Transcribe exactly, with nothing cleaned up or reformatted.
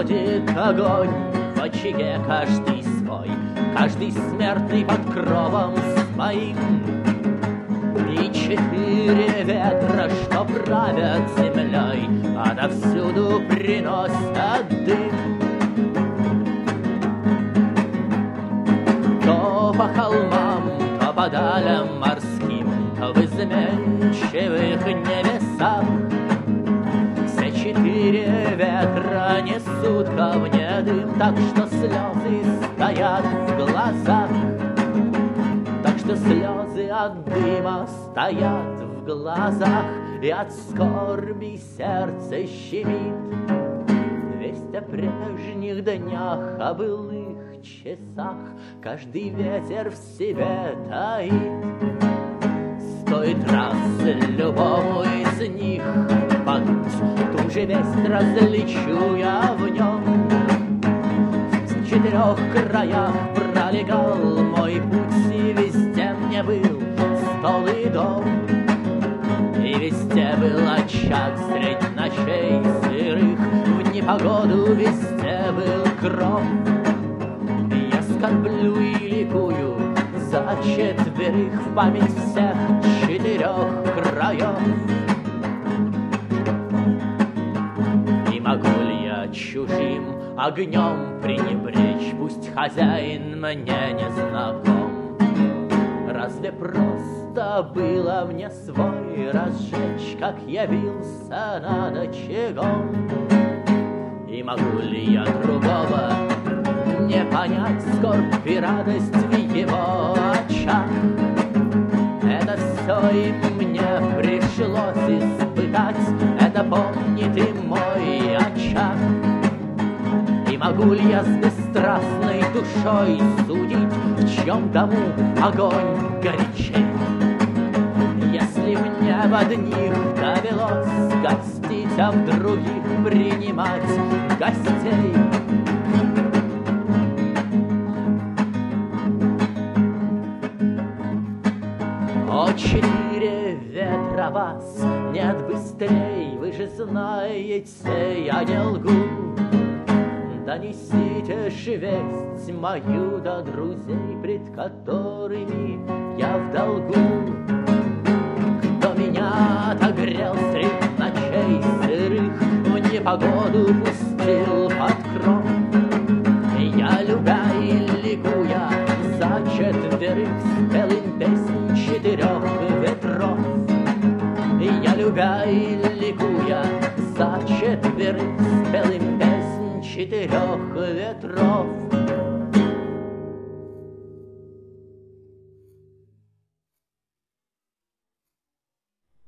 разводит огонь в очаге каждый свой, каждый смертный под кровом своим. И четыре ветра, что правят землей, отовсюду приносят дым. То по холмам, то по далям морским, то в изменчивых небесах все четыре ветра несут ко мне дым, так что слезы стоят в глазах, так что слезы от дыма стоят в глазах, и от скорби сердце щемит. Весть о прежних днях, о былых часах каждый ветер в себе таит. Стоит раз любому из них подуть, ту же весть различу я в нем. В четырех краях пролегал мой путь, и везде мне был стол и дом. И везде был очаг средь ночей сырых, в непогоду везде был гром. Я скорблю и ликую за четверых в память всех четырех краев. И могу ли я чужим огнем пренебречь, пусть хозяин мне не знаком? Разве просто было мне свой разжечь, как явился над очагом? И могу ли я другого не понять скорбь и радость в его очах? Это все и мне пришлось испытать, это помнит и мой очаг. И могу ли я с бесстрастной душой судить, в чьем дому огонь горячей? Если мне в одних довелось гостить, а в других принимать гостей. О, четыре ветра вас нет быстрей, вы же знаете, я не лгу. Донесите ж весть мою до друзей, пред которыми я в долгу. Кто меня отогрел средь ночей сырых, в непогоду пустил под кров. Я, любя и ликуя, за четверых спел им песнь четырех ветров. Я, любя и ликуя, за четверых спел им песнь четырех ветров.